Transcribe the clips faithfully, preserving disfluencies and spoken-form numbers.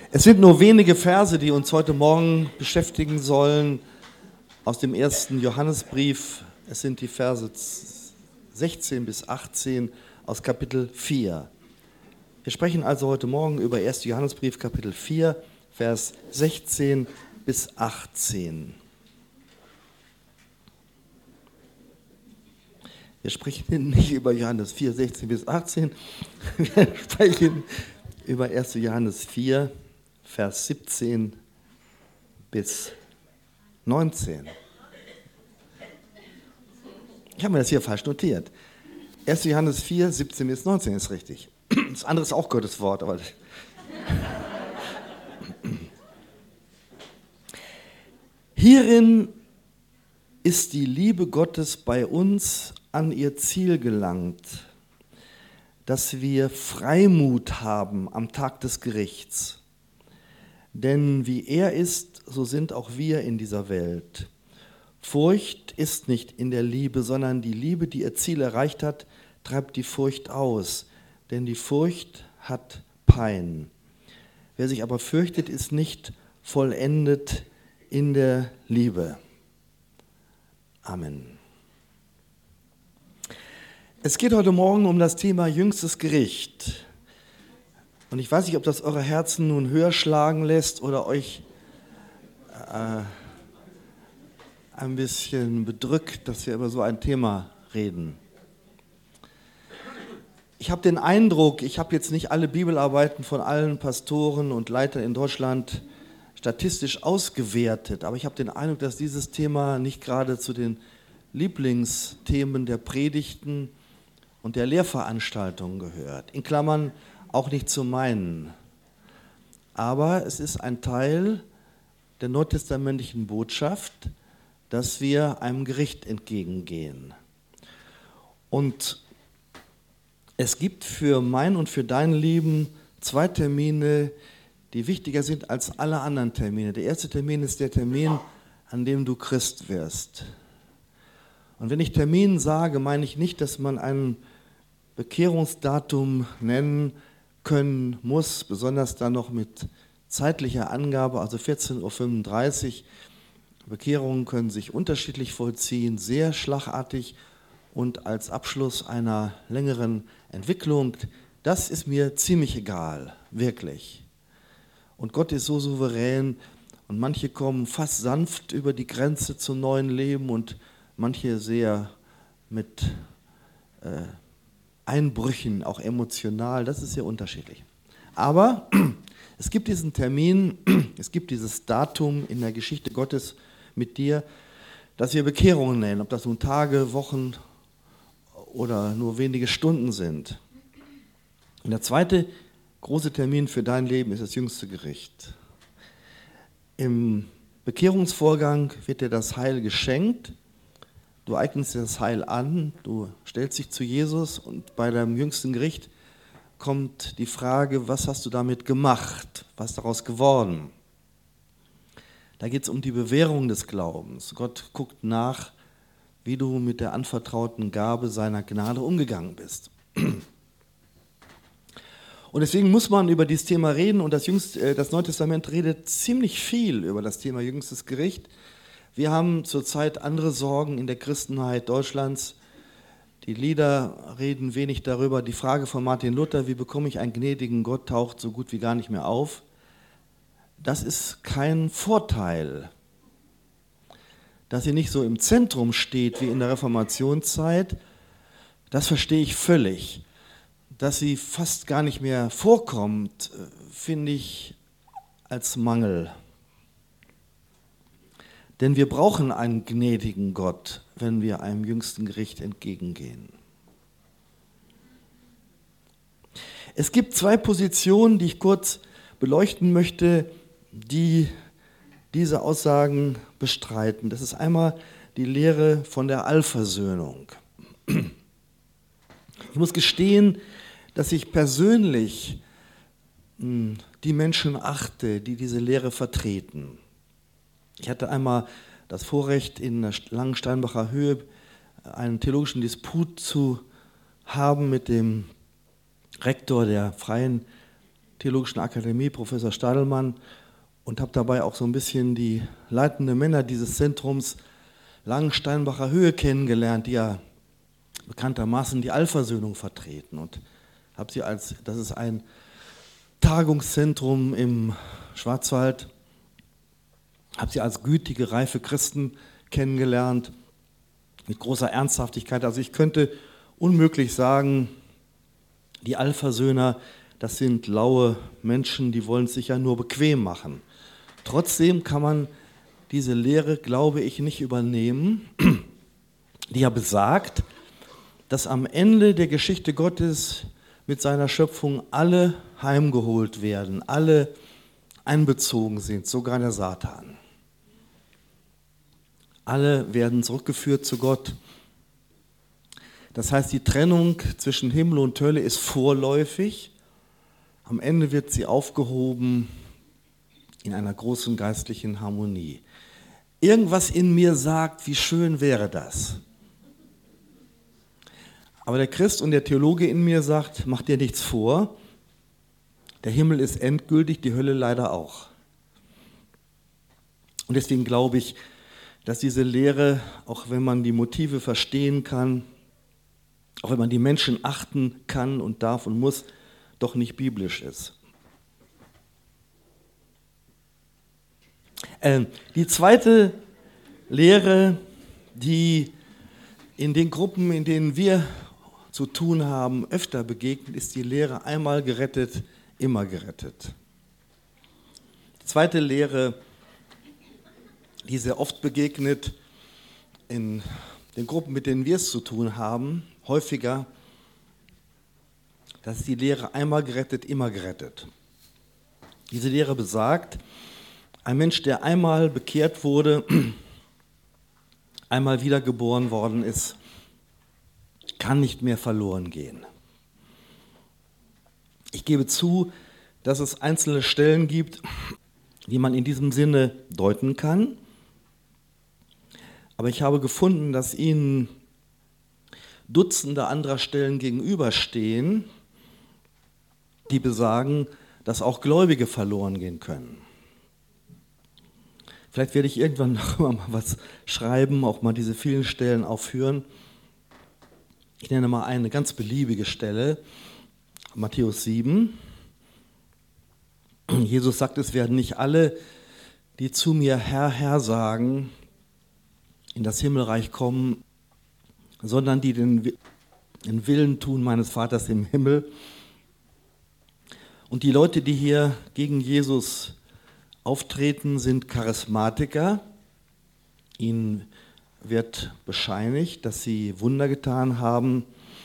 Es sind nur wenige Verse, die uns heute Morgen beschäftigen sollen aus dem ersten Johannesbrief. Es sind die Verse sechzehn bis achtzehn aus Kapitel vier. Wir sprechen also heute Morgen über ersten Johannesbrief, Kapitel vier, Vers sechzehn bis achtzehn. Wir sprechen nicht über Johannes vier, sechzehn bis achtzehn, wir sprechen über ersten Johannes vier, Vers siebzehn bis neunzehn. Ich habe mir das hier falsch notiert. ersten Johannes vier, siebzehn bis neunzehn ist richtig. Das andere ist auch Gottes Wort. Aber Hierin ist die Liebe Gottes bei uns an ihr Ziel gelangt, dass wir Freimut haben am Tag des Gerichts. Denn wie er ist, so sind auch wir in dieser Welt. Furcht ist nicht in der Liebe, sondern die Liebe, die ihr Ziel erreicht hat, treibt die Furcht aus. Denn die Furcht hat Pein. Wer sich aber fürchtet, ist nicht vollendet in der Liebe. Amen. Es geht heute Morgen um das Thema jüngstes Gericht. Und ich weiß nicht, ob das eure Herzen nun höher schlagen lässt oder euch äh, ein bisschen bedrückt, dass wir über so ein Thema reden. Ich habe den Eindruck, ich habe jetzt nicht alle Bibelarbeiten von allen Pastoren und Leitern in Deutschland statistisch ausgewertet, aber ich habe den Eindruck, dass dieses Thema nicht gerade zu den Lieblingsthemen der Predigten und der Lehrveranstaltungen gehört. In Klammern auch nicht zu meinen. Aber es ist ein Teil der neutestamentlichen Botschaft, dass wir einem Gericht entgegengehen. Und es gibt für mein und für dein Leben zwei Termine, die wichtiger sind als alle anderen Termine. Der erste Termin ist der Termin, an dem du Christ wirst. Und wenn ich Termin sage, meine ich nicht, dass man ein Bekehrungsdatum nennen können muss, besonders dann noch mit zeitlicher Angabe, also vierzehn Uhr fünfunddreißig. Bekehrungen können sich unterschiedlich vollziehen, sehr schlagartig und als Abschluss einer längeren Entwicklung. Das ist mir ziemlich egal, wirklich. Und Gott ist so souverän und manche kommen fast sanft über die Grenze zum neuen Leben und manche sehr mit äh, Einbrüchen, auch emotional, das ist sehr unterschiedlich. Aber es gibt diesen Termin, es gibt dieses Datum in der Geschichte Gottes mit dir, das wir Bekehrungen nennen, ob das nun Tage, Wochen oder nur wenige Stunden sind. Und der zweite große Termin für dein Leben ist das jüngste Gericht. Im Bekehrungsvorgang wird dir das Heil geschenkt. Du eignest dir das Heil an, du stellst dich zu Jesus und bei deinem jüngsten Gericht kommt die Frage, was hast du damit gemacht, was ist daraus geworden? Da geht es um die Bewährung des Glaubens. Gott guckt nach, wie du mit der anvertrauten Gabe seiner Gnade umgegangen bist. Und deswegen muss man über dieses Thema reden und das, Jüngste, das Neue Testament redet ziemlich viel über das Thema jüngstes Gericht. Wir haben zurzeit andere Sorgen in der Christenheit Deutschlands. Die Lieder reden wenig darüber. Die Frage von Martin Luther, wie bekomme ich einen gnädigen Gott, taucht so gut wie gar nicht mehr auf. Das ist kein Vorteil, dass sie nicht so im Zentrum steht wie in der Reformationszeit. Das verstehe ich völlig. Dass sie fast gar nicht mehr vorkommt, finde ich als Mangel. Denn wir brauchen einen gnädigen Gott, wenn wir einem jüngsten Gericht entgegengehen. Es gibt zwei Positionen, die ich kurz beleuchten möchte, die diese Aussagen bestreiten. Das ist einmal die Lehre von der Allversöhnung. Ich muss gestehen, dass ich persönlich die Menschen achte, die diese Lehre vertreten. Ich hatte einmal das Vorrecht, in der Langensteinbacher Höhe einen theologischen Disput zu haben mit dem Rektor der Freien Theologischen Akademie, Professor Stadelmann, und habe dabei auch so ein bisschen die leitenden Männer dieses Zentrums Langensteinbacher Höhe kennengelernt, die ja bekanntermaßen die Allversöhnung vertreten. Und habe sie als, das ist ein Tagungszentrum im Schwarzwald, habe sie als gütige, reife Christen kennengelernt, mit großer Ernsthaftigkeit. Also ich könnte unmöglich sagen, die Allversöhner, das sind laue Menschen, die wollen es sich ja nur bequem machen. Trotzdem kann man diese Lehre, glaube ich, nicht übernehmen, die ja besagt, dass am Ende der Geschichte Gottes mit seiner Schöpfung alle heimgeholt werden, alle einbezogen sind, sogar der Satan. Alle werden zurückgeführt zu Gott. Das heißt, die Trennung zwischen Himmel und Hölle ist vorläufig. Am Ende wird sie aufgehoben in einer großen geistlichen Harmonie. Irgendwas in mir sagt, wie schön wäre das. Aber der Christ und der Theologe in mir sagt, mach dir nichts vor. Der Himmel ist endgültig, die Hölle leider auch. Und deswegen glaube ich, dass diese Lehre, auch wenn man die Motive verstehen kann, auch wenn man die Menschen achten kann und darf und muss, doch nicht biblisch ist. Ähm, die zweite Lehre, die in den Gruppen, in denen wir zu tun haben, öfter begegnet, ist die Lehre einmal gerettet, immer gerettet. Die zweite Lehre, die sehr oft begegnet in den Gruppen, mit denen wir es zu tun haben, häufiger, das ist die Lehre einmal gerettet, immer gerettet. Diese Lehre besagt, ein Mensch, der einmal bekehrt wurde, einmal wiedergeboren worden ist, kann nicht mehr verloren gehen. Ich gebe zu, dass es einzelne Stellen gibt, die man in diesem Sinne deuten kann. Aber ich habe gefunden, dass ihnen Dutzende anderer Stellen gegenüberstehen, die besagen, dass auch Gläubige verloren gehen können. Vielleicht werde ich irgendwann noch mal was schreiben, auch mal diese vielen Stellen aufführen. Ich nenne mal eine ganz beliebige Stelle, Matthäus sieben. Jesus sagt, es werden nicht alle, die zu mir Herr, Herr sagen, in das Himmelreich kommen, sondern die den, den Willen tun meines Vaters im Himmel. Und die Leute, die hier gegen Jesus auftreten, sind Charismatiker. Ihnen wird bescheinigt, dass sie Wunder getan haben.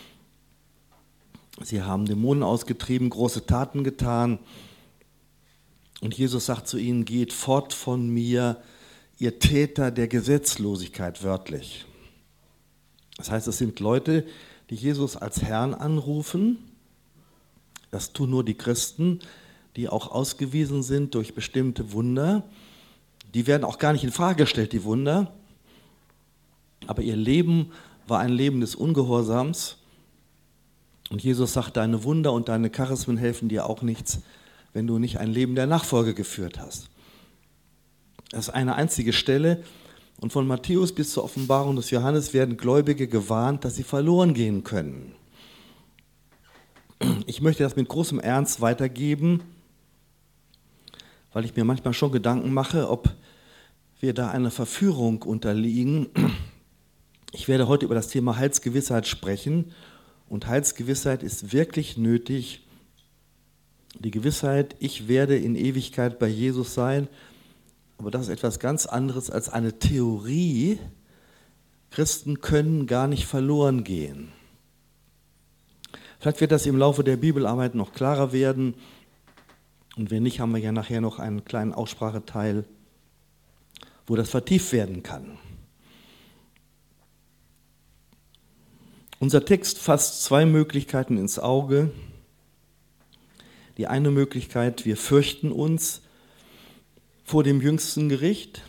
Sie haben Dämonen ausgetrieben, große Taten getan. Und Jesus sagt zu ihnen, geht fort von mir, ihr Täter der Gesetzlosigkeit, wörtlich. Das heißt, es sind Leute, die Jesus als Herrn anrufen. Das tun nur die Christen, die auch ausgewiesen sind durch bestimmte Wunder. Die werden auch gar nicht in Frage gestellt, die Wunder. Aber ihr Leben war ein Leben des Ungehorsams. Und Jesus sagt, deine Wunder und deine Charismen helfen dir auch nichts, wenn du nicht ein Leben der Nachfolge geführt hast. Das ist eine einzige Stelle. Und von Matthäus bis zur Offenbarung des Johannes werden Gläubige gewarnt, dass sie verloren gehen können. Ich möchte das mit großem Ernst weitergeben, weil ich mir manchmal schon Gedanken mache, ob wir da einer Verführung unterliegen. Ich werde heute über das Thema Heilsgewissheit sprechen. Und Heilsgewissheit ist wirklich nötig. Die Gewissheit, ich werde in Ewigkeit bei Jesus sein. Aber das ist etwas ganz anderes als eine Theorie. Christen können gar nicht verloren gehen. Vielleicht wird das im Laufe der Bibelarbeit noch klarer werden. Und wenn nicht, haben wir ja nachher noch einen kleinen Ausspracheteil, wo das vertieft werden kann. Unser Text fasst zwei Möglichkeiten ins Auge. Die eine Möglichkeit, wir fürchten uns vor dem jüngsten Gericht.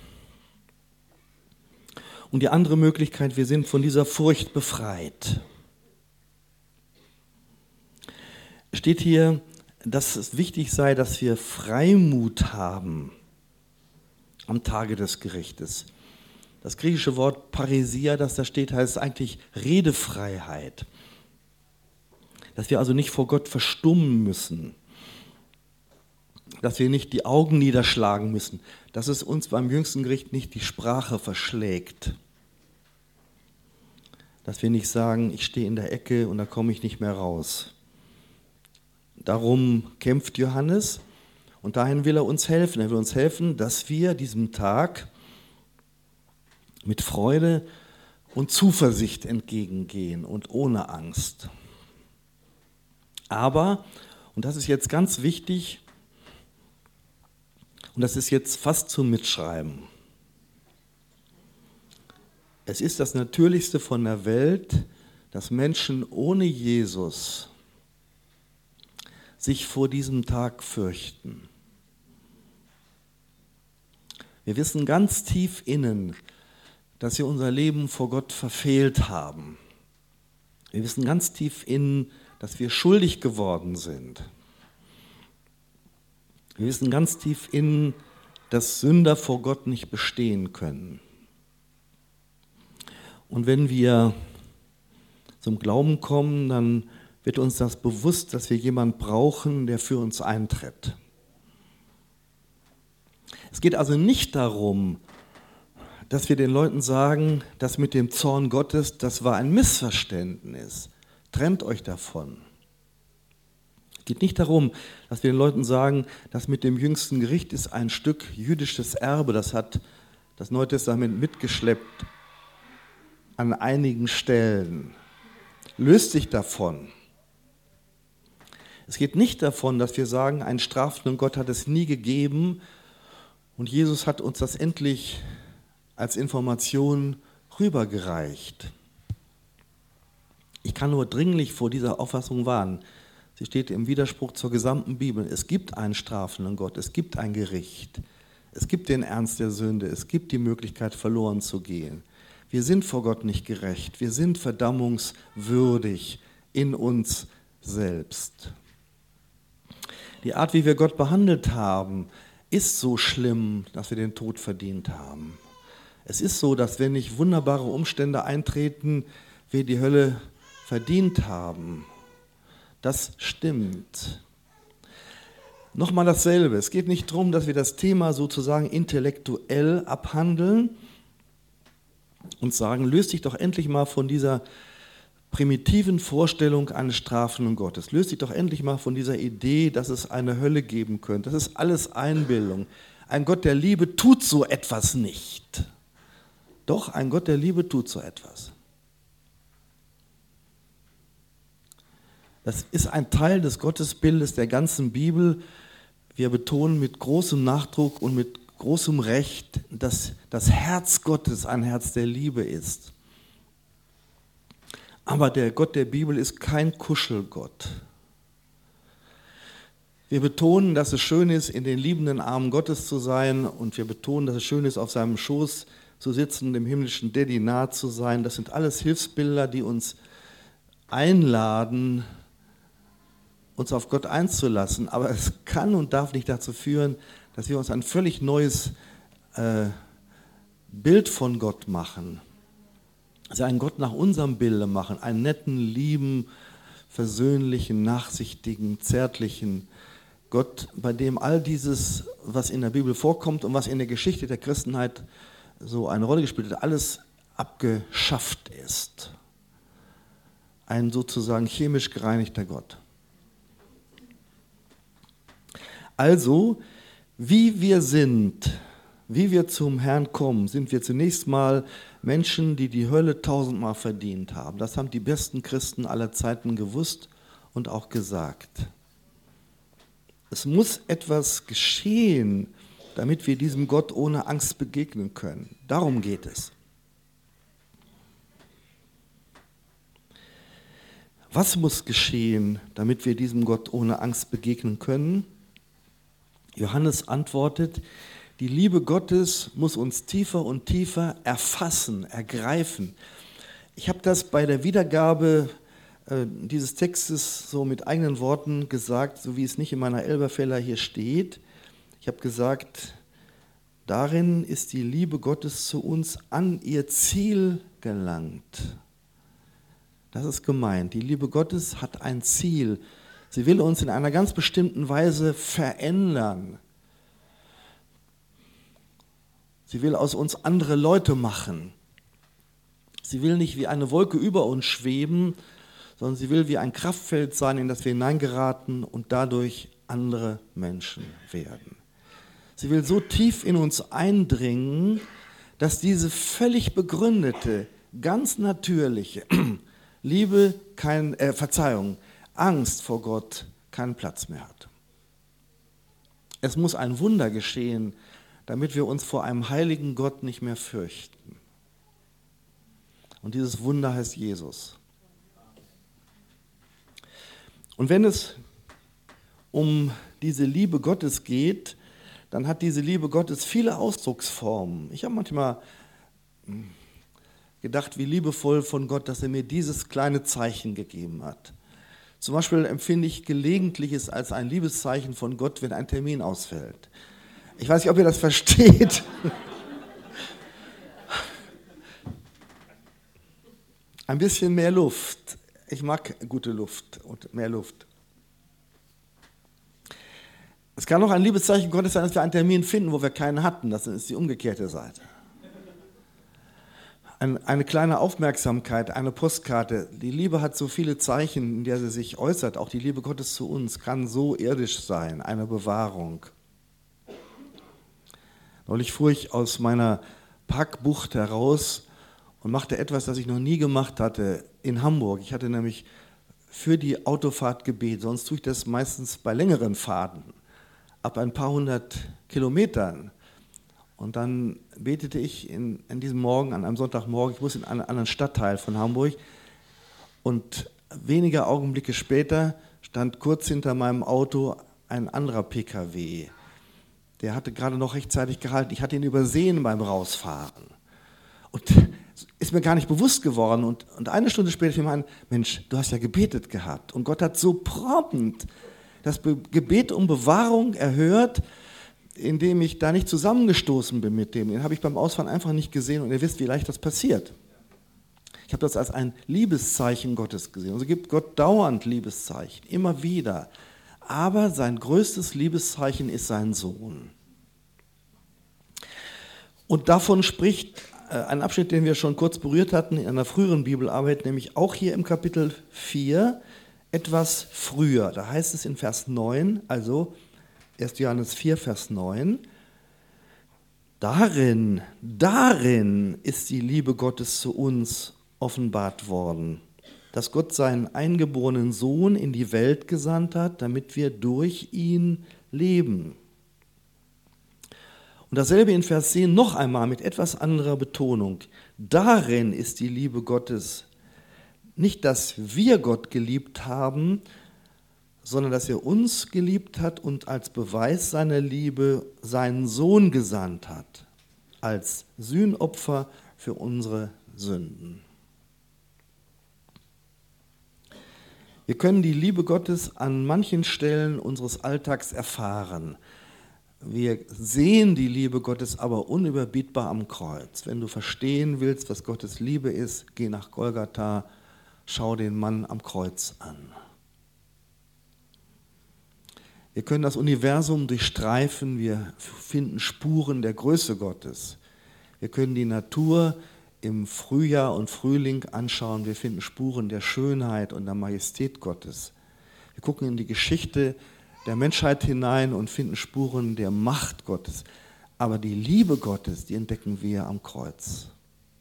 Und die andere Möglichkeit, wir sind von dieser Furcht befreit. Steht hier, dass es wichtig sei, dass wir Freimut haben am Tage des Gerichtes. Das griechische Wort Paresia, das da steht, heißt eigentlich Redefreiheit. Dass wir also nicht vor Gott verstummen müssen. Dass wir nicht die Augen niederschlagen müssen. Dass es uns beim jüngsten Gericht nicht die Sprache verschlägt. Dass wir nicht sagen, ich stehe in der Ecke und da komme ich nicht mehr raus. Darum kämpft Johannes und dahin will er uns helfen. Er will uns helfen, dass wir diesem Tag mit Freude und Zuversicht entgegengehen und ohne Angst. Aber, und das ist jetzt ganz wichtig, und das ist jetzt fast zum Mitschreiben, es ist das Natürlichste von der Welt, dass Menschen ohne Jesus sich vor diesem Tag fürchten. Wir wissen ganz tief innen, dass wir unser Leben vor Gott verfehlt haben. Wir wissen ganz tief innen, dass wir schuldig geworden sind. Wir wissen ganz tief innen, dass Sünder vor Gott nicht bestehen können. Und wenn wir zum Glauben kommen, dann wird uns das bewusst, dass wir jemanden brauchen, der für uns eintritt. Es geht also nicht darum, dass wir den Leuten sagen, das mit dem Zorn Gottes, das war ein Missverständnis. Trennt euch davon. Es geht nicht darum, dass wir den Leuten sagen, das mit dem jüngsten Gericht ist ein Stück jüdisches Erbe, das hat das Neue Testament mitgeschleppt an einigen Stellen. Löst sich davon. Es geht nicht davon, dass wir sagen, einen strafenden Gott hat es nie gegeben und Jesus hat uns das endlich als Information rübergereicht. Ich kann nur dringlich vor dieser Auffassung warnen. Sie steht im Widerspruch zur gesamten Bibel. Es gibt einen strafenden Gott, es gibt ein Gericht, es gibt den Ernst der Sünde, es gibt die Möglichkeit, verloren zu gehen. Wir sind vor Gott nicht gerecht, wir sind verdammungswürdig in uns selbst. Die Art, wie wir Gott behandelt haben, ist so schlimm, dass wir den Tod verdient haben. Es ist so, dass wenn nicht wunderbare Umstände eintreten, wir die Hölle verdient haben. Das stimmt. Nochmal dasselbe. Es geht nicht darum, dass wir das Thema sozusagen intellektuell abhandeln und sagen, löst dich doch endlich mal von dieser primitiven Vorstellung eines strafenden Gottes. Löst dich doch endlich mal von dieser Idee, dass es eine Hölle geben könnte. Das ist alles Einbildung. Ein Gott der Liebe tut so etwas nicht. Doch, ein Gott der Liebe tut so etwas. Das ist ein Teil des Gottesbildes der ganzen Bibel. Wir betonen mit großem Nachdruck und mit großem Recht, dass das Herz Gottes ein Herz der Liebe ist. Aber der Gott der Bibel ist kein Kuschelgott. Wir betonen, dass es schön ist, in den liebenden Armen Gottes zu sein, und wir betonen, dass es schön ist, auf seinem Schoß zu sitzen, dem himmlischen Daddy nahe zu sein. Das sind alles Hilfsbilder, die uns einladen, uns auf Gott einzulassen. Aber es kann und darf nicht dazu führen, dass wir uns ein völlig neues äh, Bild von Gott machen. Also einen Gott nach unserem Bilde machen, einen netten, lieben, versöhnlichen, nachsichtigen, zärtlichen Gott, bei dem all dieses, was in der Bibel vorkommt und was in der Geschichte der Christenheit so eine Rolle gespielt hat, alles abgeschafft ist. Ein sozusagen chemisch gereinigter Gott. Also, wie wir sind, wie wir zum Herrn kommen, sind wir zunächst mal Menschen, die die Hölle tausendmal verdient haben. Das haben die besten Christen aller Zeiten gewusst und auch gesagt. Es muss etwas geschehen, damit wir diesem Gott ohne Angst begegnen können. Darum geht es. Was muss geschehen, damit wir diesem Gott ohne Angst begegnen können? Johannes antwortet, die Liebe Gottes muss uns tiefer und tiefer erfassen, ergreifen. Ich habe das bei der Wiedergabe äh, dieses Textes so mit eigenen Worten gesagt, so wie es nicht in meiner Elberfeller hier steht. Ich habe gesagt, darin ist die Liebe Gottes zu uns an ihr Ziel gelangt. Das ist gemeint. Die Liebe Gottes hat ein Ziel. Sie will uns in einer ganz bestimmten Weise verändern. Sie will aus uns andere Leute machen. Sie will nicht wie eine Wolke über uns schweben, sondern sie will wie ein Kraftfeld sein, in das wir hineingeraten und dadurch andere Menschen werden. Sie will so tief in uns eindringen, dass diese völlig begründete, ganz natürliche Liebe, kein, äh, Verzeihung, Angst vor Gott keinen Platz mehr hat. Es muss ein Wunder geschehen, damit wir uns vor einem heiligen Gott nicht mehr fürchten. Und dieses Wunder heißt Jesus. Und wenn es um diese Liebe Gottes geht, dann hat diese Liebe Gottes viele Ausdrucksformen. Ich habe manchmal gedacht, wie liebevoll von Gott, dass er mir dieses kleine Zeichen gegeben hat. Zum Beispiel empfinde ich gelegentlich es als ein Liebeszeichen von Gott, wenn ein Termin ausfällt. Ich weiß nicht, ob ihr das versteht. Ein bisschen mehr Luft. Ich mag gute Luft und mehr Luft. Es kann auch ein Liebeszeichen Gottes sein, dass wir einen Termin finden, wo wir keinen hatten. Das ist die umgekehrte Seite. Ein, eine kleine Aufmerksamkeit, eine Postkarte. Die Liebe hat so viele Zeichen, in der sie sich äußert. Auch die Liebe Gottes zu uns kann so irdisch sein, eine Bewahrung. Neulich fuhr ich aus meiner Parkbucht heraus und machte etwas, das ich noch nie gemacht hatte in Hamburg. Ich hatte nämlich für die Autofahrt gebetet, sonst tue ich das meistens bei längeren Fahrten, ab ein paar hundert Kilometern. Und dann betete ich in, in diesem Morgen, an einem Sonntagmorgen, ich muss in einen anderen Stadtteil von Hamburg, und wenige Augenblicke später stand kurz hinter meinem Auto ein anderer P K W. Der hatte gerade noch rechtzeitig gehalten. Ich hatte ihn übersehen beim Rausfahren. Und ist mir gar nicht bewusst geworden. Und, und eine Stunde später fiel mir ein, Mensch, du hast ja gebetet gehabt. Und Gott hat so prompt das Be- Gebet um Bewahrung erhört, indem ich da nicht zusammengestoßen bin mit dem. Den habe ich beim Ausfahren einfach nicht gesehen. Und ihr wisst, wie leicht das passiert. Ich habe das als ein Liebeszeichen Gottes gesehen. Und so gibt Gott dauernd Liebeszeichen, immer wieder. Aber sein größtes Liebeszeichen ist sein Sohn. Und davon spricht ein Abschnitt, den wir schon kurz berührt hatten in einer früheren Bibelarbeit, nämlich auch hier im Kapitel vier, etwas früher. Da heißt es in Vers neun, also erster Johannes vier, Vers neun, darin, darin ist die Liebe Gottes zu uns offenbart worden, dass Gott seinen eingeborenen Sohn in die Welt gesandt hat, damit wir durch ihn leben. Und dasselbe in Vers zehn noch einmal mit etwas anderer Betonung. Darin ist die Liebe Gottes, nicht, dass wir Gott geliebt haben, sondern dass er uns geliebt hat und als Beweis seiner Liebe seinen Sohn gesandt hat, als Sühnopfer für unsere Sünden. Wir können die Liebe Gottes an manchen Stellen unseres Alltags erfahren. Wir sehen die Liebe Gottes aber unüberbietbar am Kreuz. Wenn du verstehen willst, was Gottes Liebe ist, geh nach Golgatha, schau den Mann am Kreuz an. Wir können das Universum durchstreifen, wir finden Spuren der Größe Gottes. Wir können die Natur im Frühjahr und Frühling anschauen, wir finden Spuren der Schönheit und der Majestät Gottes. Wir gucken in die Geschichte der Menschheit hinein und finden Spuren der Macht Gottes. Aber die Liebe Gottes, die entdecken wir am Kreuz.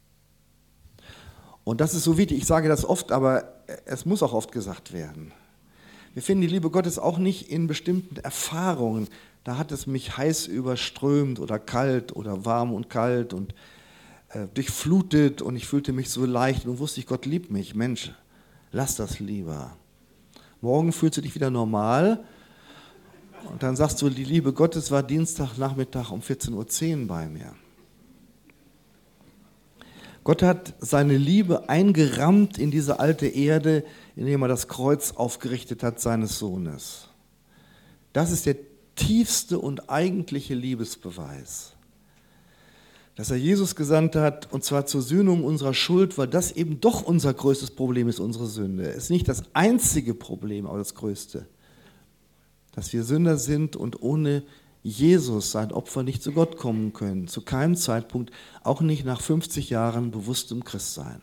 Und das ist so wichtig, ich sage das oft, aber es muss auch oft gesagt werden. Wir finden die Liebe Gottes auch nicht in bestimmten Erfahrungen. Da hat es mich heiß überströmt oder kalt oder warm und kalt und äh, durchflutet und ich fühlte mich so leicht und wusste ich, Gott liebt mich. Mensch, lass das lieber. Morgen fühlst du dich wieder normal und dann sagst du, die Liebe Gottes war Dienstagnachmittag um vierzehn Uhr zehn bei mir. Gott hat seine Liebe eingerammt in diese alte Erde, indem er das Kreuz aufgerichtet hat seines Sohnes. Das ist der tiefste und eigentliche Liebesbeweis. Dass er Jesus gesandt hat, und zwar zur Sühnung unserer Schuld, weil das eben doch unser größtes Problem ist, unsere Sünde. Es ist nicht das einzige Problem, aber das größte. Dass wir Sünder sind und ohne Jesus, sein Opfer, nicht zu Gott kommen können. Zu keinem Zeitpunkt, auch nicht nach fünfzig Jahren bewusstem Christsein.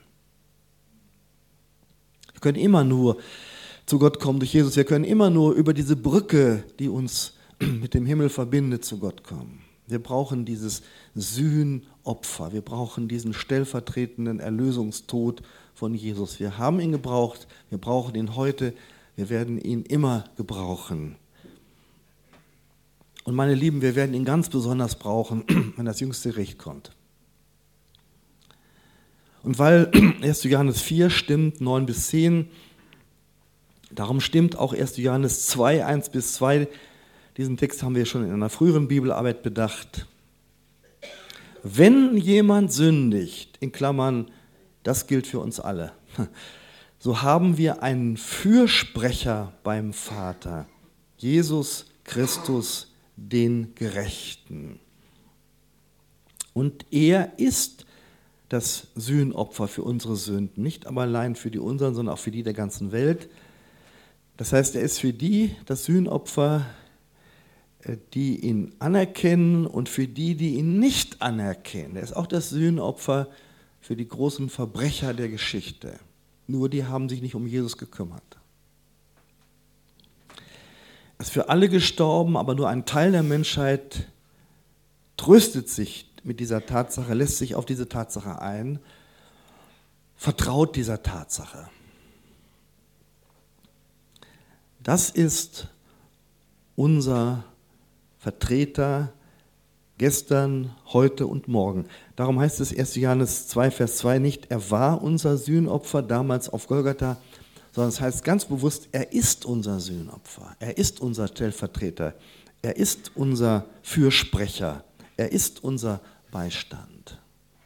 Wir können immer nur zu Gott kommen durch Jesus. Wir können immer nur über diese Brücke, die uns mit dem Himmel verbindet, zu Gott kommen. Wir brauchen dieses Sühnopfer. Wir brauchen diesen stellvertretenden Erlösungstod von Jesus. Wir haben ihn gebraucht. Wir brauchen ihn heute. Wir werden ihn immer gebrauchen. Und meine Lieben, wir werden ihn ganz besonders brauchen, wenn das jüngste Gericht kommt. Und weil erster Johannes vier stimmt, neun bis zehn, darum stimmt auch erster Johannes zwei, eins bis zwei. Diesen Text haben wir schon in einer früheren Bibelarbeit bedacht. Wenn jemand sündigt, in Klammern, das gilt für uns alle, so haben wir einen Fürsprecher beim Vater, Jesus Christus, den Gerechten. Und er ist das Sühnopfer für unsere Sünden, nicht aber allein für die unseren, sondern auch für die der ganzen Welt. Das heißt, er ist für die das Sühnopfer, die ihn anerkennen, und für die, die ihn nicht anerkennen. Er ist auch das Sühnopfer für die großen Verbrecher der Geschichte. Nur die haben sich nicht um Jesus gekümmert. Er ist für alle gestorben, aber nur ein Teil der Menschheit tröstet sich mit dieser Tatsache, lässt sich auf diese Tatsache ein, vertraut dieser Tatsache. Das ist unser Vertreter gestern, heute und morgen. Darum heißt es erster Johannes zwei, Vers zwei nicht, er war unser Sühnopfer damals auf Golgatha, sondern es heißt ganz bewusst, er ist unser Sühnopfer, er ist unser Stellvertreter, er ist unser Fürsprecher, er ist unser Beistand.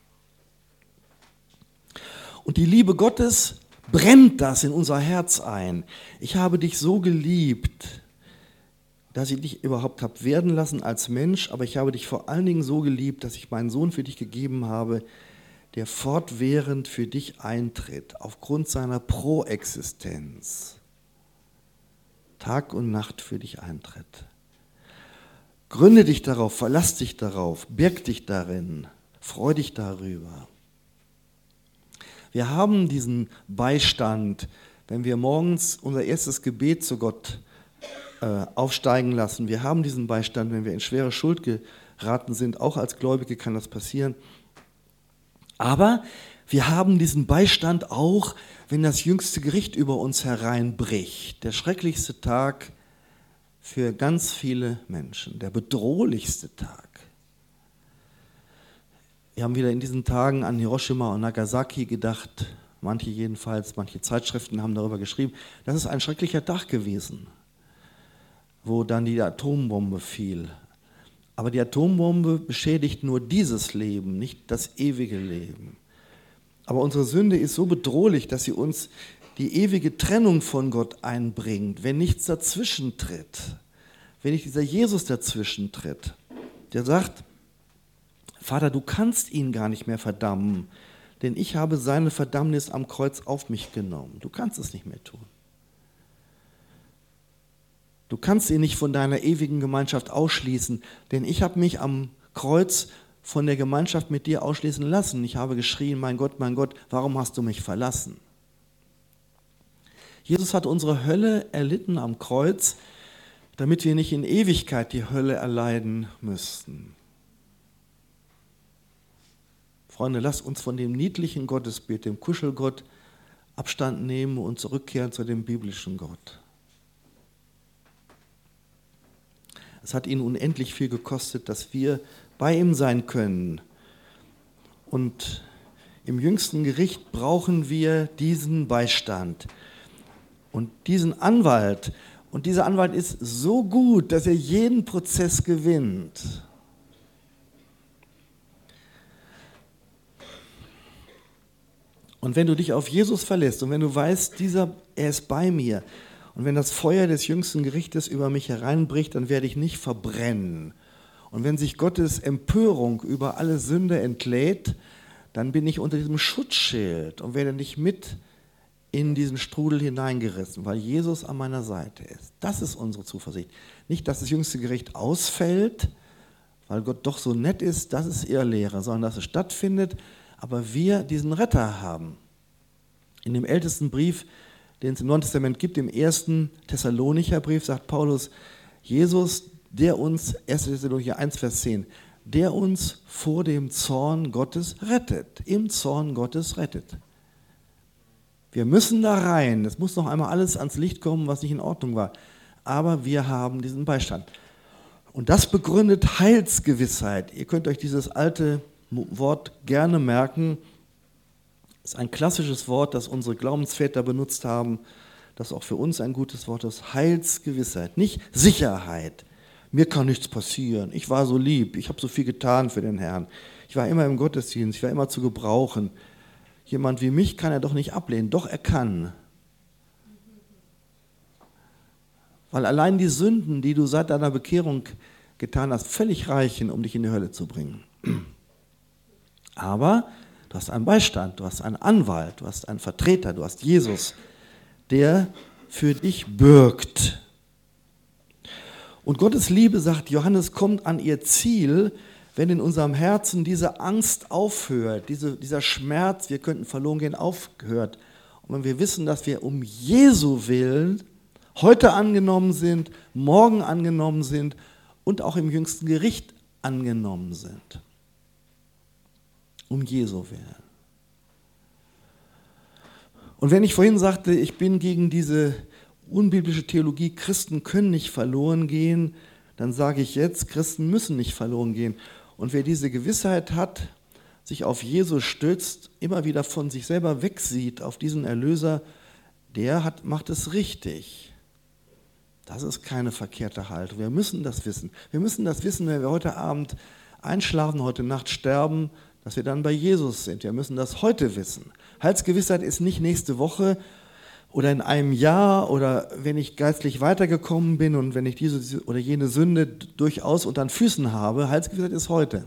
Und die Liebe Gottes brennt das in unser Herz ein. Ich habe dich so geliebt, dass ich dich überhaupt habe werden lassen als Mensch, aber ich habe dich vor allen Dingen so geliebt, dass ich meinen Sohn für dich gegeben habe, der fortwährend für dich eintritt, aufgrund seiner Proexistenz, Tag und Nacht für dich eintritt. Gründe dich darauf, verlass dich darauf, birg dich darin, freu dich darüber. Wir haben diesen Beistand, wenn wir morgens unser erstes Gebet zu Gott äh, aufsteigen lassen. Wir haben diesen Beistand, wenn wir in schwere Schuld geraten sind. Auch als Gläubige kann das passieren. Aber wir haben diesen Beistand auch, wenn das jüngste Gericht über uns hereinbricht. Der schrecklichste Tag für ganz viele Menschen, der bedrohlichste Tag. Wir haben wieder in diesen Tagen an Hiroshima und Nagasaki gedacht, manche jedenfalls, manche Zeitschriften haben darüber geschrieben. Das ist ein schrecklicher Tag gewesen, wo dann die Atombombe fiel. Aber die Atombombe beschädigt nur dieses Leben, nicht das ewige Leben. Aber unsere Sünde ist so bedrohlich, dass sie uns die ewige Trennung von Gott einbringt, wenn nichts dazwischen tritt, wenn nicht dieser Jesus dazwischen tritt, der sagt, Vater, du kannst ihn gar nicht mehr verdammen, denn ich habe seine Verdammnis am Kreuz auf mich genommen. Du kannst es nicht mehr tun. Du kannst ihn nicht von deiner ewigen Gemeinschaft ausschließen, denn ich habe mich am Kreuz von der Gemeinschaft mit dir ausschließen lassen. Ich habe geschrien, mein Gott, mein Gott, warum hast du mich verlassen? Jesus hat unsere Hölle erlitten am Kreuz, damit wir nicht in Ewigkeit die Hölle erleiden müssten. Freunde, lasst uns von dem niedlichen Gottesbild, dem Kuschelgott, Abstand nehmen und zurückkehren zu dem biblischen Gott. Es hat ihn unendlich viel gekostet, dass wir bei ihm sein können. Und im jüngsten Gericht brauchen wir diesen Beistand und diesen Anwalt. Und dieser Anwalt ist so gut, dass er jeden Prozess gewinnt. Und wenn du dich auf Jesus verlässt und wenn du weißt, dieser, er ist bei mir, und wenn das Feuer des jüngsten Gerichtes über mich hereinbricht, dann werde ich nicht verbrennen. Und wenn sich Gottes Empörung über alle Sünde entlädt, dann bin ich unter diesem Schutzschild und werde nicht mit in diesen Strudel hineingerissen, weil Jesus an meiner Seite ist. Das ist unsere Zuversicht. Nicht, dass das jüngste Gericht ausfällt, weil Gott doch so nett ist, das ist Irrlehre, sondern dass es stattfindet, aber wir diesen Retter haben. In dem ältesten Brief, den es im Neuen Testament gibt, im ersten Thessalonicher Brief, sagt Paulus, Jesus, der uns, erster Thessalonicher eins, Vers zehn, der uns vor dem Zorn Gottes rettet, im Zorn Gottes rettet. Wir müssen da rein, es muss noch einmal alles ans Licht kommen, was nicht in Ordnung war, aber wir haben diesen Beistand. Und das begründet Heilsgewissheit. Ihr könnt euch dieses alte Wort gerne merken. Das ist ein klassisches Wort, das unsere Glaubensväter benutzt haben, das auch für uns ein gutes Wort ist. Heilsgewissheit, nicht Sicherheit. Mir kann nichts passieren. Ich war so lieb, ich habe so viel getan für den Herrn. Ich war immer im Gottesdienst, ich war immer zu gebrauchen. Jemand wie mich kann er doch nicht ablehnen. Doch, er kann. Weil allein die Sünden, die du seit deiner Bekehrung getan hast, völlig reichen, um dich in die Hölle zu bringen. Aber du hast einen Beistand, du hast einen Anwalt, du hast einen Vertreter, du hast Jesus, der für dich bürgt. Und Gottes Liebe, sagt Johannes, kommt an ihr Ziel, wenn in unserem Herzen diese Angst aufhört, diese, dieser Schmerz, wir könnten verloren gehen, aufhört. Und wenn wir wissen, dass wir um Jesu willen heute angenommen sind, morgen angenommen sind und auch im jüngsten Gericht angenommen sind. Um Jesu willen. Und wenn ich vorhin sagte, ich bin gegen diese unbiblische Theologie, Christen können nicht verloren gehen, dann sage ich jetzt, Christen müssen nicht verloren gehen. Und wer diese Gewissheit hat, sich auf Jesus stützt, immer wieder von sich selber wegsieht, auf diesen Erlöser, der hat, macht es richtig. Das ist keine verkehrte Haltung. Wir müssen das wissen. Wir müssen das wissen, wenn wir heute Abend einschlafen, heute Nacht sterben, dass wir dann bei Jesus sind. Wir müssen das heute wissen. Heilsgewissheit ist nicht nächste Woche oder in einem Jahr oder wenn ich geistlich weitergekommen bin und wenn ich diese oder jene Sünde durchaus unter den Füßen habe. Heilsgewissheit ist heute.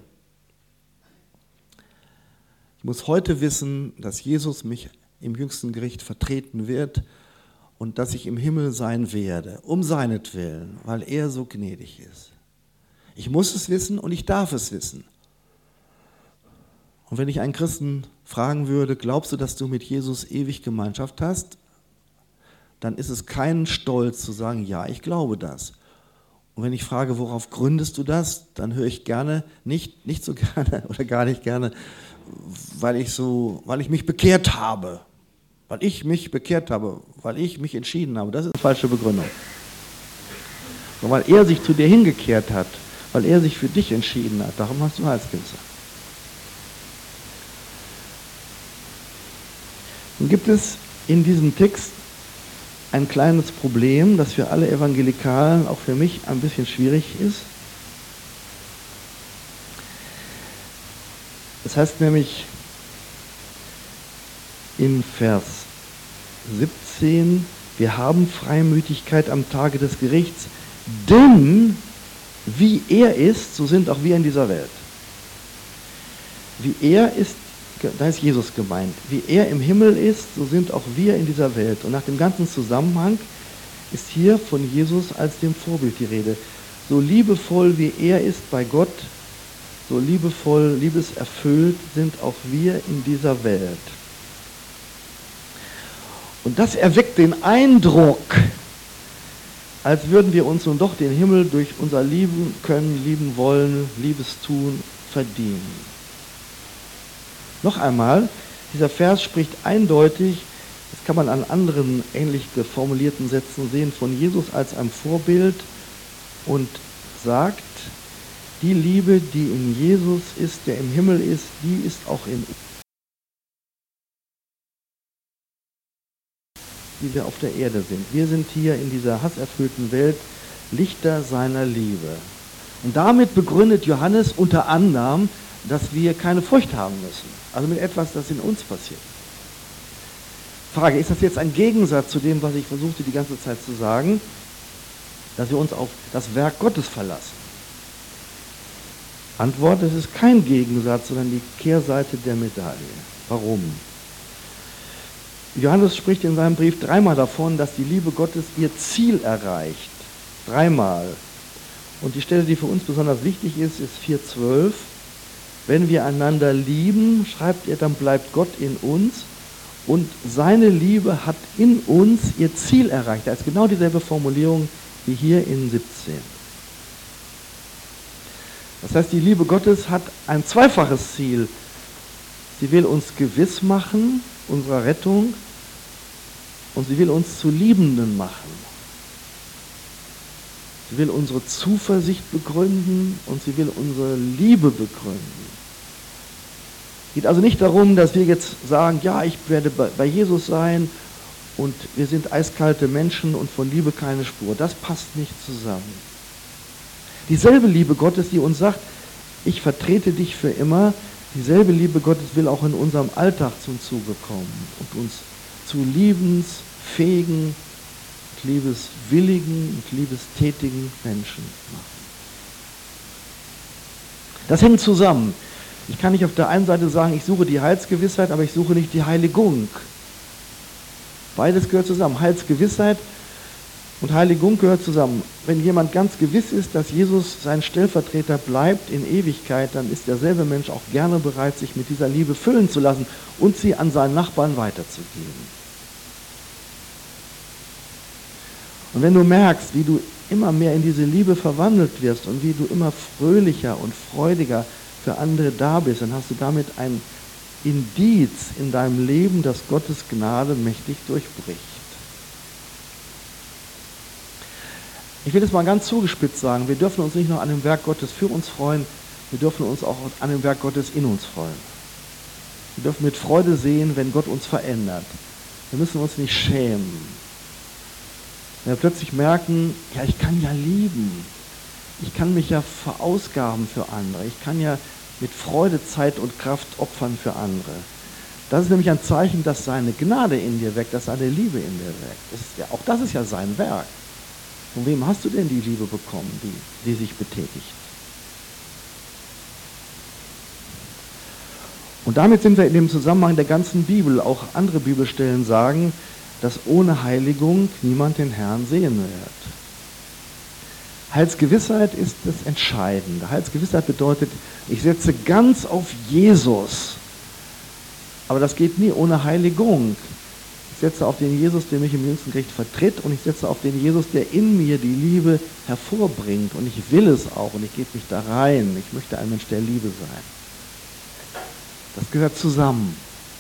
Ich muss heute wissen, dass Jesus mich im jüngsten Gericht vertreten wird und dass ich im Himmel sein werde, um seinetwillen, weil er so gnädig ist. Ich muss es wissen und ich darf es wissen. Und wenn ich einen Christen fragen würde, glaubst du, dass du mit Jesus ewig Gemeinschaft hast? Dann ist es kein Stolz zu sagen, ja, ich glaube das. Und wenn ich frage, worauf gründest du das, dann höre ich gerne, nicht, nicht so gerne oder gar nicht gerne, weil ich, so, weil ich mich bekehrt habe. Weil ich mich bekehrt habe, weil ich mich entschieden habe. Das ist eine falsche Begründung. Und weil er sich zu dir hingekehrt hat, weil er sich für dich entschieden hat, darum hast du Heilsgewissheit. Nun gibt es in diesem Text ein kleines Problem, das für alle Evangelikalen, auch für mich, ein bisschen schwierig ist. Das heißt nämlich in Vers siebzehn, wir haben Freimütigkeit am Tage des Gerichts, denn wie er ist, so sind auch wir in dieser Welt. Wie er ist, da ist Jesus gemeint. Wie er im Himmel ist, so sind auch wir in dieser Welt. Und nach dem ganzen Zusammenhang ist hier von Jesus als dem Vorbild die Rede. So liebevoll wie er ist bei Gott, so liebevoll, liebeserfüllt sind auch wir in dieser Welt. Und das erweckt den Eindruck, als würden wir uns nun doch den Himmel durch unser Lieben können, lieben wollen, Liebestun verdienen. Noch einmal, dieser Vers spricht eindeutig, das kann man an anderen ähnlich formulierten Sätzen sehen, von Jesus als einem Vorbild und sagt, die Liebe, die in Jesus ist, der im Himmel ist, die ist auch in uns, die wir auf der Erde sind. Wir sind hier in dieser hasserfüllten Welt Lichter seiner Liebe. Und damit begründet Johannes unter anderem, dass wir keine Furcht haben müssen. Also mit etwas, das in uns passiert. Frage, ist das jetzt ein Gegensatz zu dem, was ich versuchte die ganze Zeit zu sagen, dass wir uns auf das Werk Gottes verlassen? Antwort, es ist kein Gegensatz, sondern die Kehrseite der Medaille. Warum? Johannes spricht in seinem Brief dreimal davon, dass die Liebe Gottes ihr Ziel erreicht. Dreimal. Und die Stelle, die für uns besonders wichtig ist, ist vier zwölf. Wenn wir einander lieben, schreibt er, dann bleibt Gott in uns und seine Liebe hat in uns ihr Ziel erreicht. Da ist genau dieselbe Formulierung wie hier in siebzehn. Das heißt, die Liebe Gottes hat ein zweifaches Ziel. Sie will uns gewiss machen, unserer Rettung, und sie will uns zu Liebenden machen. Sie will unsere Zuversicht begründen und sie will unsere Liebe begründen. Es geht also nicht darum, dass wir jetzt sagen, ja, ich werde bei Jesus sein und wir sind eiskalte Menschen und von Liebe keine Spur. Das passt nicht zusammen. Dieselbe Liebe Gottes, die uns sagt, ich vertrete dich für immer, dieselbe Liebe Gottes will auch in unserem Alltag zum Zuge kommen und uns zu liebensfähigen, liebeswilligen und liebestätigen Menschen machen. Das hängt zusammen. Ich kann nicht auf der einen Seite sagen, ich suche die Heilsgewissheit, aber ich suche nicht die Heiligung. Beides gehört zusammen. Heilsgewissheit und Heiligung gehört zusammen. Wenn jemand ganz gewiss ist, dass Jesus sein Stellvertreter bleibt in Ewigkeit, dann ist derselbe Mensch auch gerne bereit, sich mit dieser Liebe füllen zu lassen und sie an seinen Nachbarn weiterzugeben. Und wenn du merkst, wie du immer mehr in diese Liebe verwandelt wirst und wie du immer fröhlicher und freudiger für andere da bist, dann hast du damit ein Indiz in deinem Leben, dass Gottes Gnade mächtig durchbricht. Ich will es mal ganz zugespitzt sagen, wir dürfen uns nicht nur an dem Werk Gottes für uns freuen, wir dürfen uns auch an dem Werk Gottes in uns freuen. Wir dürfen mit Freude sehen, wenn Gott uns verändert. Wir müssen uns nicht schämen. Wenn wir plötzlich merken, ja, ich kann ja lieben, ich kann mich ja verausgaben für andere, ich kann ja mit Freude Zeit und Kraft opfern für andere. Das ist nämlich ein Zeichen, dass seine Gnade in dir weckt, dass seine Liebe in dir weckt. Das ist ja, auch das ist ja sein Werk. Von wem hast du denn die Liebe bekommen, die, die sich betätigt? Und damit sind wir in dem Zusammenhang der ganzen Bibel. Auch andere Bibelstellen sagen, dass ohne Heiligung niemand den Herrn sehen wird. Heilsgewissheit ist das Entscheidende. Heilsgewissheit bedeutet, ich setze ganz auf Jesus. Aber das geht nie ohne Heiligung. Ich setze auf den Jesus, der mich im jüngsten Gericht vertritt, und ich setze auf den Jesus, der in mir die Liebe hervorbringt. Und ich will es auch und ich gebe mich da rein. Ich möchte ein Mensch der Liebe sein. Das gehört zusammen.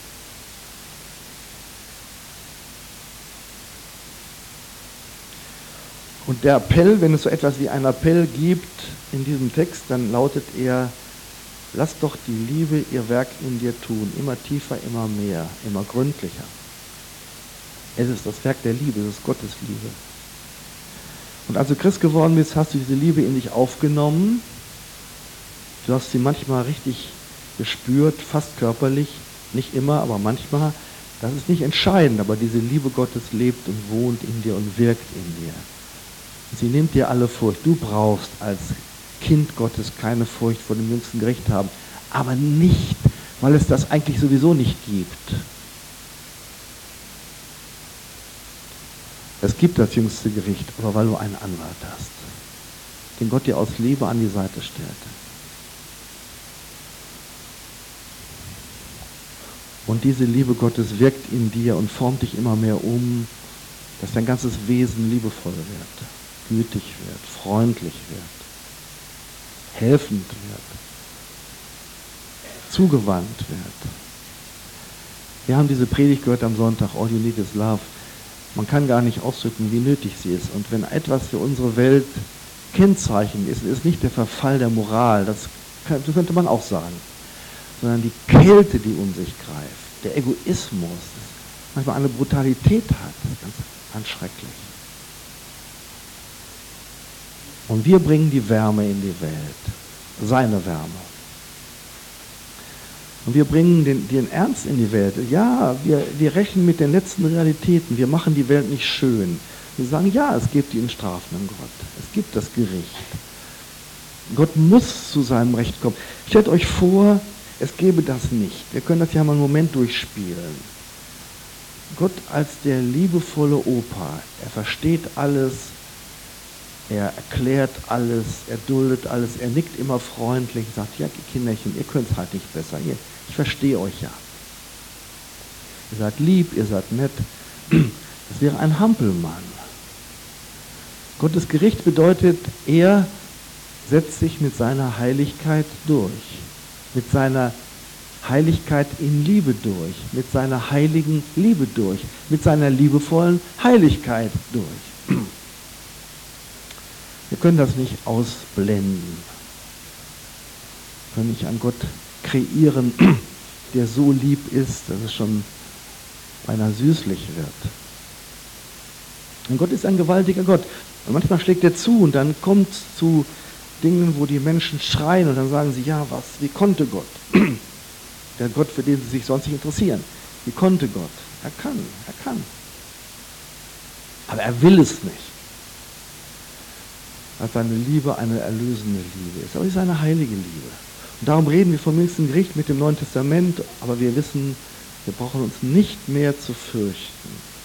Und der Appell, wenn es so etwas wie einen Appell gibt in diesem Text, dann lautet er, lass doch die Liebe ihr Werk in dir tun, immer tiefer, immer mehr, immer gründlicher. Es ist das Werk der Liebe, es ist Gottes Liebe. Und als du Christ geworden bist, hast du diese Liebe in dich aufgenommen. Du hast sie manchmal richtig gespürt, fast körperlich, nicht immer, aber manchmal. Das ist nicht entscheidend, aber diese Liebe Gottes lebt und wohnt in dir und wirkt in dir. Und sie nimmt dir alle Furcht. Du brauchst als Kind Gottes keine Furcht vor dem jüngsten Gericht haben, aber nicht, weil es das eigentlich sowieso nicht gibt. Es gibt das jüngste Gericht, aber weil du einen Anwalt hast, den Gott dir aus Liebe an die Seite stellte. Und diese Liebe Gottes wirkt in dir und formt dich immer mehr um, dass dein ganzes Wesen liebevoll wird, gütig wird, freundlich wird, helfend wird, zugewandt wird. Wir haben diese Predigt gehört am Sonntag, All You Need Is Love. Man kann gar nicht ausdrücken, wie nötig sie ist. Und wenn etwas für unsere Welt kennzeichnend ist, ist nicht der Verfall der Moral, das könnte man auch sagen, sondern die Kälte, die um sich greift, der Egoismus, das manchmal eine Brutalität hat, das ist ganz, ganz schrecklich. Und wir bringen die Wärme in die Welt, seine Wärme. Und wir bringen den, den Ernst in die Welt. Ja, wir, wir rechnen mit den letzten Realitäten. Wir machen die Welt nicht schön. Wir sagen, ja, es gibt den strafenden Gott. Es gibt das Gericht. Gott muss zu seinem Recht kommen. Stellt euch vor, es gäbe das nicht. Wir können das ja mal einen Moment durchspielen. Gott als der liebevolle Opa. Er versteht alles. Er erklärt alles. Er duldet alles. Er nickt immer freundlich. Sagt, ja, Kinderchen, ihr könnt es halt nicht besser. Ich verstehe euch ja. Ihr seid lieb, ihr seid nett. Das wäre ein Hampelmann. Gottes Gericht bedeutet, er setzt sich mit seiner Heiligkeit durch. Mit seiner Heiligkeit in Liebe durch. Mit seiner heiligen Liebe durch. Mit seiner liebevollen Heiligkeit durch. Wir können das nicht ausblenden. Wir können nicht einen Gott kreieren, der so lieb ist, dass es schon beinahe süßlich wird. Und Gott ist ein gewaltiger Gott. Und manchmal schlägt er zu und dann kommt es zu Dingen, wo die Menschen schreien und dann sagen sie, ja, was, wie konnte Gott? Der Gott, für den sie sich sonst nicht interessieren. Wie konnte Gott? Er kann, er kann. Aber er will es nicht. Weil seine Liebe eine erlösende Liebe ist. Aber es ist eine heilige Liebe. Und darum reden wir vom jüngsten Gericht mit dem Neuen Testament, aber wir wissen, wir brauchen uns nicht mehr zu fürchten.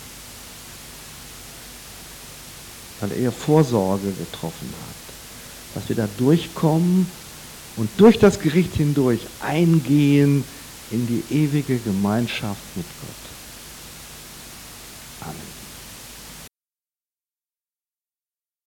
Weil er Vorsorge getroffen hat. Dass wir da durchkommen und durch das Gericht hindurch eingehen in die ewige Gemeinschaft mit Gott.